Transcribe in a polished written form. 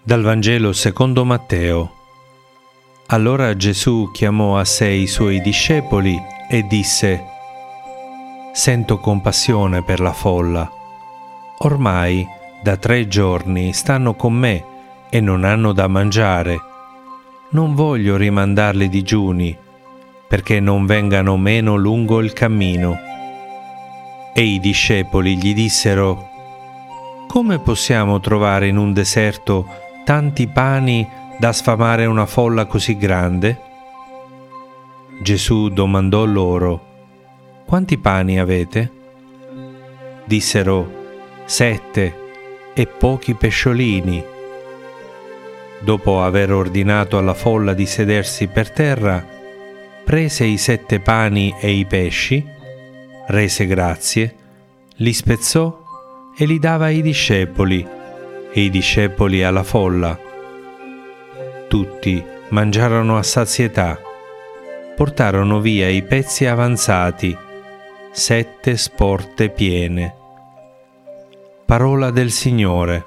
Dal Vangelo secondo Matteo. Allora Gesù chiamò a sé i suoi discepoli e disse: «Sento compassione per la folla. Ormai da 3 giorni stanno con me e non hanno da mangiare. Non voglio rimandarli digiuni, perché non vengano meno lungo il cammino». E i discepoli gli dissero: «Come possiamo trovare in un deserto tanti pani da sfamare una folla così grande?» Gesù domandò loro: «Quanti pani avete?» Dissero: 7 e pochi pesciolini. Dopo aver ordinato alla folla di sedersi per terra, prese i 7 pani e i pesci, rese grazie, li spezzò e li dava ai discepoli, e i discepoli alla folla. Tutti mangiarono a sazietà, portarono via i pezzi avanzati, 7 sporte piene. Parola del Signore.